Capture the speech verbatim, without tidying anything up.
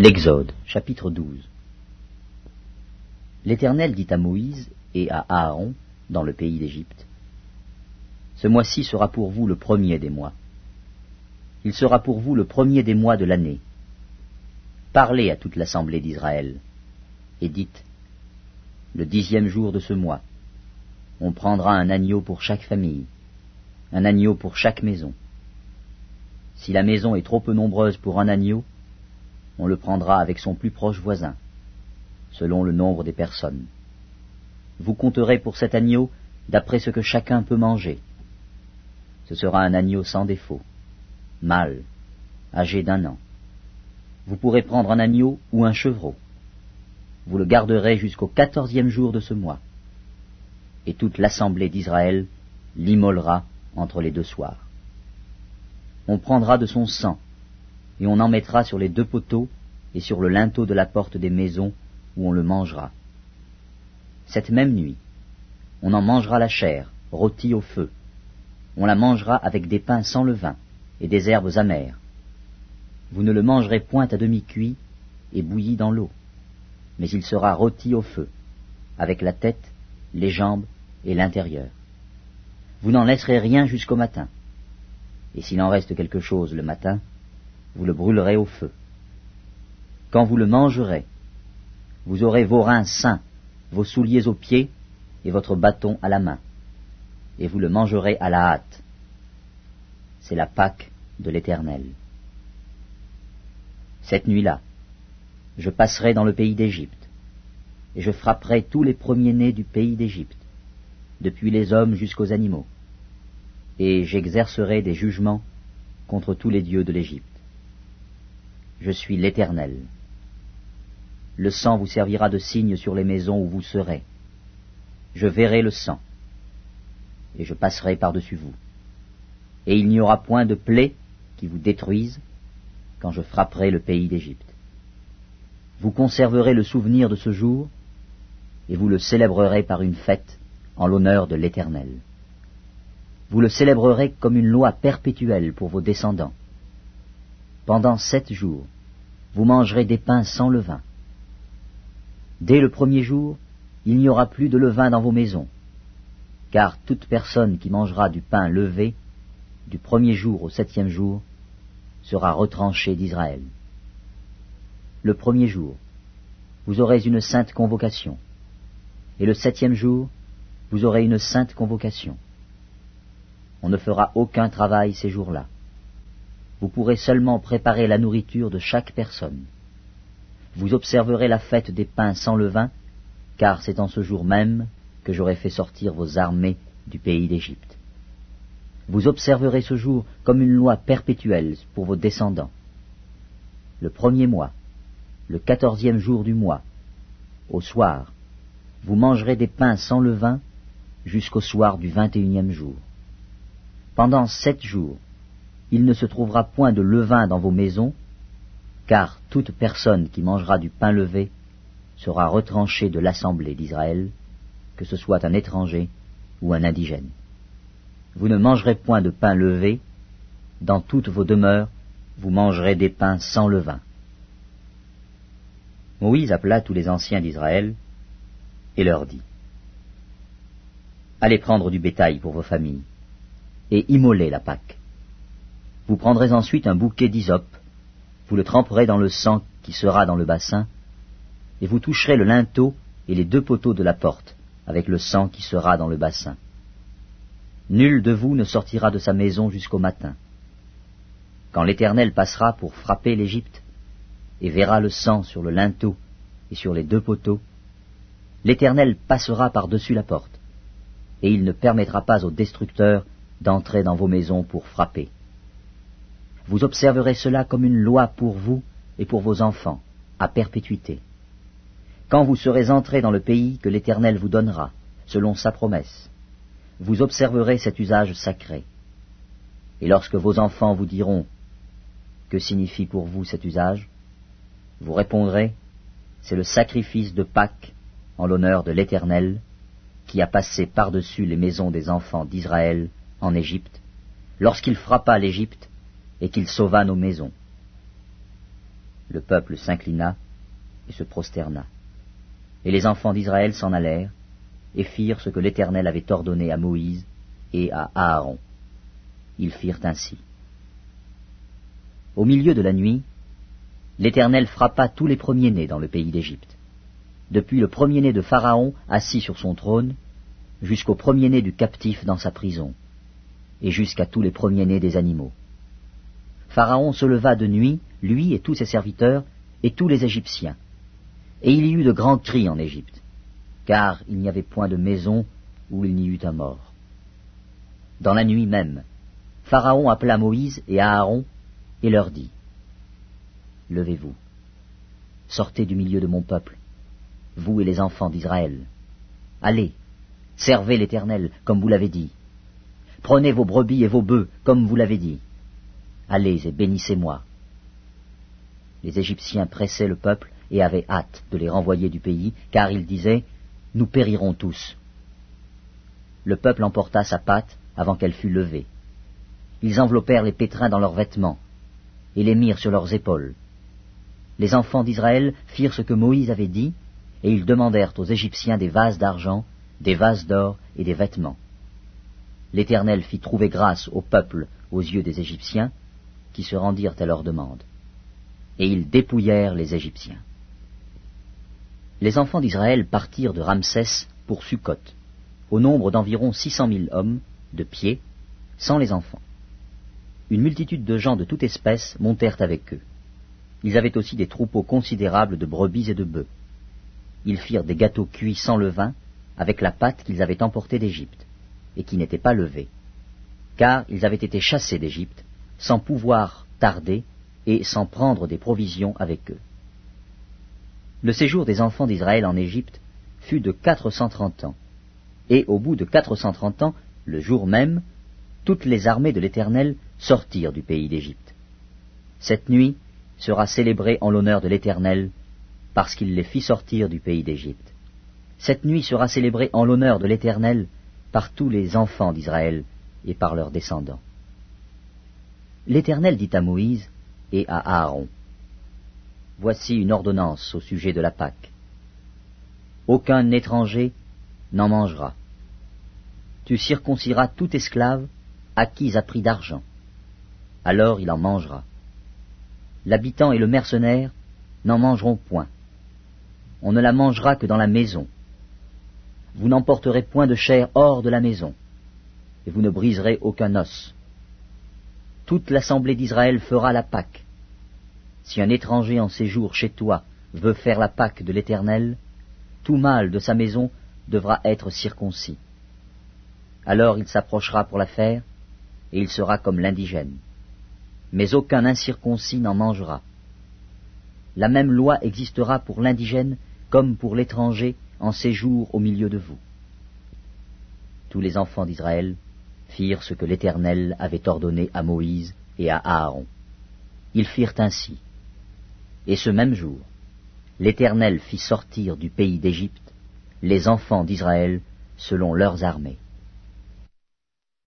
L'Exode, chapitre douze. L'Éternel dit à Moïse et à Aaron, dans le pays d'Égypte, « Ce mois-ci sera pour vous le premier des mois. Il sera pour vous le premier des mois de l'année. Parlez à toute l'assemblée d'Israël, et dites, le dixième jour de ce mois, on prendra un agneau pour chaque famille, un agneau pour chaque maison. Si la maison est trop peu nombreuse pour un agneau, on le prendra avec son plus proche voisin, selon le nombre des personnes. Vous compterez pour cet agneau d'après ce que chacun peut manger. Ce sera un agneau sans défaut, mâle, âgé d'un an. Vous pourrez prendre un agneau ou un chevreau. Vous le garderez jusqu'au quatorzième jour de ce mois. Et toute l'assemblée d'Israël l'immolera entre les deux soirs. On prendra de son sang, et on en mettra sur les deux poteaux et sur le linteau de la porte des maisons où on le mangera. Cette même nuit, on en mangera la chair, rôtie au feu. On la mangera avec des pains sans levain et des herbes amères. Vous ne le mangerez point à demi cuit et bouilli dans l'eau, mais il sera rôti au feu, avec la tête, les jambes et l'intérieur. Vous n'en laisserez rien jusqu'au matin, et s'il en reste quelque chose le matin, vous le brûlerez au feu. Quand vous le mangerez, vous aurez vos reins sains, vos souliers aux pieds et votre bâton à la main, et vous le mangerez à la hâte. C'est la Pâque de l'Éternel. Cette nuit-là, je passerai dans le pays d'Égypte, et je frapperai tous les premiers-nés du pays d'Égypte, depuis les hommes jusqu'aux animaux, et j'exercerai des jugements contre tous les dieux de l'Égypte. Je suis l'Éternel. Le sang vous servira de signe sur les maisons où vous serez. Je verrai le sang, et je passerai par-dessus vous. Et il n'y aura point de plaie qui vous détruise quand je frapperai le pays d'Égypte. Vous conserverez le souvenir de ce jour, et vous le célébrerez par une fête en l'honneur de l'Éternel. Vous le célébrerez comme une loi perpétuelle pour vos descendants. Pendant sept jours, vous mangerez des pains sans levain. Dès le premier jour, il n'y aura plus de levain dans vos maisons, car toute personne qui mangera du pain levé, du premier jour au septième jour, sera retranchée d'Israël. Le premier jour, vous aurez une sainte convocation, et le septième jour, vous aurez une sainte convocation. On ne fera aucun travail ces jours-là. Vous pourrez seulement préparer la nourriture de chaque personne. Vous observerez la fête des pains sans levain, car c'est en ce jour même que j'aurai fait sortir vos armées du pays d'Égypte. Vous observerez ce jour comme une loi perpétuelle pour vos descendants. Le premier mois, le quatorzième jour du mois, au soir, vous mangerez des pains sans levain jusqu'au soir du vingt et unième jour. Pendant sept jours, il ne se trouvera point de levain dans vos maisons, car toute personne qui mangera du pain levé sera retranchée de l'assemblée d'Israël, que ce soit un étranger ou un indigène. Vous ne mangerez point de pain levé, dans toutes vos demeures, vous mangerez des pains sans levain. Moïse appela tous les anciens d'Israël et leur dit, allez prendre du bétail pour vos familles, et immolez la Pâque. Vous prendrez ensuite un bouquet d'hysope, vous le tremperez dans le sang qui sera dans le bassin, et vous toucherez le linteau et les deux poteaux de la porte, avec le sang qui sera dans le bassin. Nul de vous ne sortira de sa maison jusqu'au matin. Quand l'Éternel passera pour frapper l'Égypte, et verra le sang sur le linteau et sur les deux poteaux, l'Éternel passera par-dessus la porte, et il ne permettra pas au destructeur d'entrer dans vos maisons pour frapper. Vous observerez cela comme une loi pour vous et pour vos enfants, à perpétuité. Quand vous serez entrés dans le pays que l'Éternel vous donnera, selon sa promesse, vous observerez cet usage sacré. Et lorsque vos enfants vous diront « Que signifie pour vous cet usage ?» vous répondrez « C'est le sacrifice de Pâques en l'honneur de l'Éternel, qui a passé par-dessus les maisons des enfants d'Israël en Égypte, lorsqu'il frappa l'Égypte et qu'il sauva nos maisons. Le peuple s'inclina et se prosterna. Et les enfants d'Israël s'en allèrent, et firent ce que l'Éternel avait ordonné à Moïse et à Aaron. Ils firent ainsi. Au milieu de la nuit, l'Éternel frappa tous les premiers-nés dans le pays d'Égypte, depuis le premier-né de Pharaon assis sur son trône, jusqu'au premier-né du captif dans sa prison, et jusqu'à tous les premiers-nés des animaux. Pharaon se leva de nuit, lui et tous ses serviteurs, et tous les Égyptiens. Et il y eut de grands cris en Égypte, car il n'y avait point de maison où il n'y eût un mort. Dans la nuit même, Pharaon appela Moïse et Aaron, et leur dit, « Levez-vous, sortez du milieu de mon peuple, vous et les enfants d'Israël. Allez, servez l'Éternel, comme vous l'avez dit. Prenez vos brebis et vos bœufs, comme vous l'avez dit. Allez et bénissez-moi. » Les Égyptiens pressaient le peuple et avaient hâte de les renvoyer du pays, car ils disaient, « Nous périrons tous. » Le peuple emporta sa pâte avant qu'elle fût levée. Ils enveloppèrent les pétrins dans leurs vêtements, et les mirent sur leurs épaules. Les enfants d'Israël firent ce que Moïse avait dit, et ils demandèrent aux Égyptiens des vases d'argent, des vases d'or et des vêtements. L'Éternel fit trouver grâce au peuple aux yeux des Égyptiens, qui se rendirent à leur demande. Et ils dépouillèrent les Égyptiens. Les enfants d'Israël partirent de Ramsès pour Sukkot, au nombre d'environ six cent mille hommes, de pied, sans les enfants. Une multitude de gens de toute espèce montèrent avec eux. Ils avaient aussi des troupeaux considérables de brebis et de bœufs. Ils firent des gâteaux cuits sans levain, avec la pâte qu'ils avaient emportée d'Égypte, et qui n'était pas levée, car ils avaient été chassés d'Égypte, sans pouvoir tarder et sans prendre des provisions avec eux. Le séjour des enfants d'Israël en Égypte fut de quatre cent trente ans, et au bout de quatre cent trente ans, le jour même, toutes les armées de l'Éternel sortirent du pays d'Égypte. Cette nuit sera célébrée en l'honneur de l'Éternel, parce qu'il les fit sortir du pays d'Égypte. Cette nuit sera célébrée en l'honneur de l'Éternel par tous les enfants d'Israël et par leurs descendants. L'Éternel dit à Moïse et à Aaron, « Voici une ordonnance au sujet de la Pâque. Aucun étranger n'en mangera. Tu circonciras tout esclave acquis à prix d'argent. Alors il en mangera. L'habitant et le mercenaire n'en mangeront point. On ne la mangera que dans la maison. Vous n'emporterez point de chair hors de la maison, et vous ne briserez aucun os. Toute l'assemblée d'Israël fera la Pâque. Si un étranger en séjour chez toi veut faire la Pâque de l'Éternel, tout mâle de sa maison devra être circoncis. Alors il s'approchera pour la faire, et il sera comme l'indigène. Mais aucun incirconcis n'en mangera. La même loi existera pour l'indigène comme pour l'étranger en séjour au milieu de vous. » Tous les enfants d'Israël firent ce que l'Éternel avait ordonné à Moïse et à Aaron. Ils firent ainsi. Et ce même jour, l'Éternel fit sortir du pays d'Égypte les enfants d'Israël selon leurs armées.